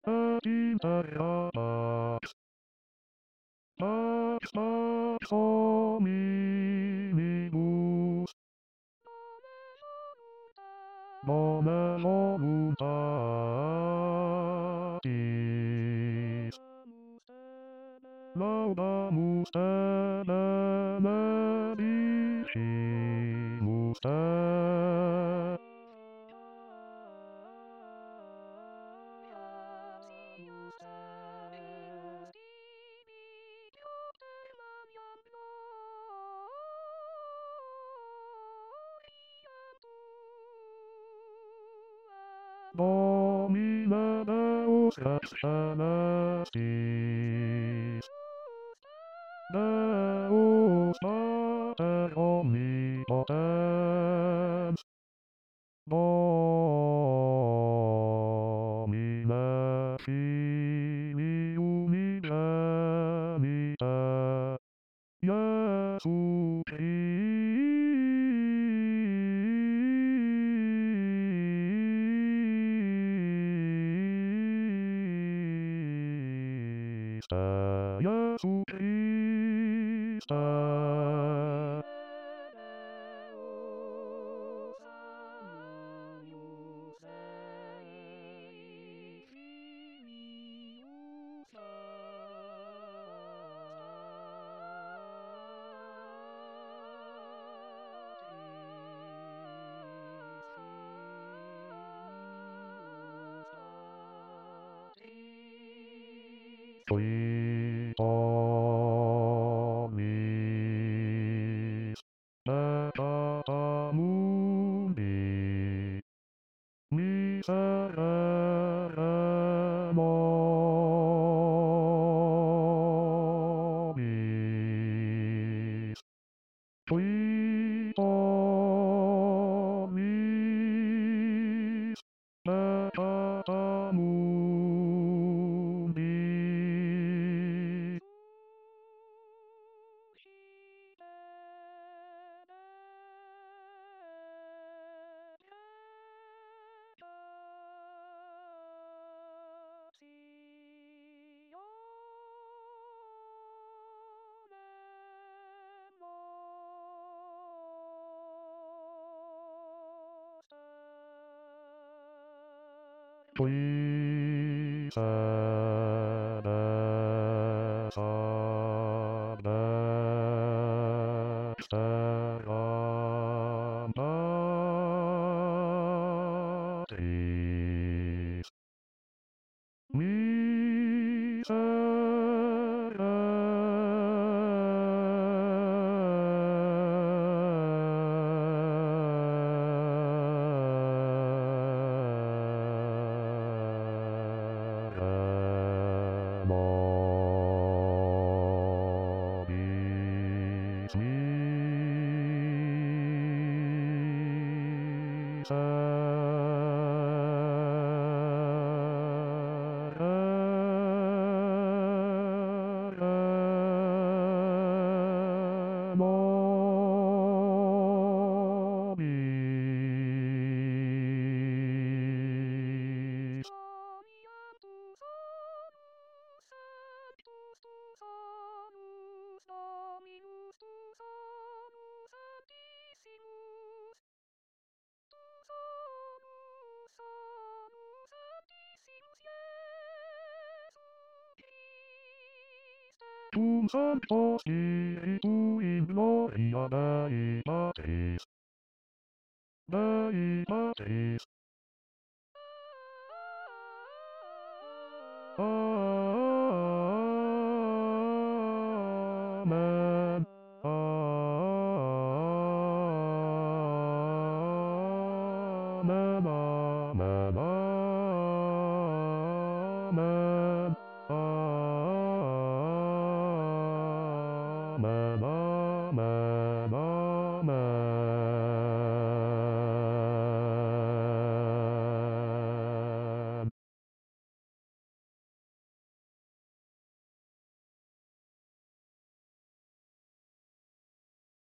Pax, Pax, Pax hominibus, Bone voluntatis, Laudamus te benedicimus te. Domine Deus ex celestis, Deus Pater omnipotens, Domine Filii unigenite, Iesu Christe, Iesu Christe. Qui omnis peccata mundi miserere nobis, qui omnis peccata mundi qui sedes ad dexteram Patris, miserere nobis, miserere nobis. Cum Sancto Spiritu in gloria Dei Patris, Dei Patris. Amen. Amen. Amen.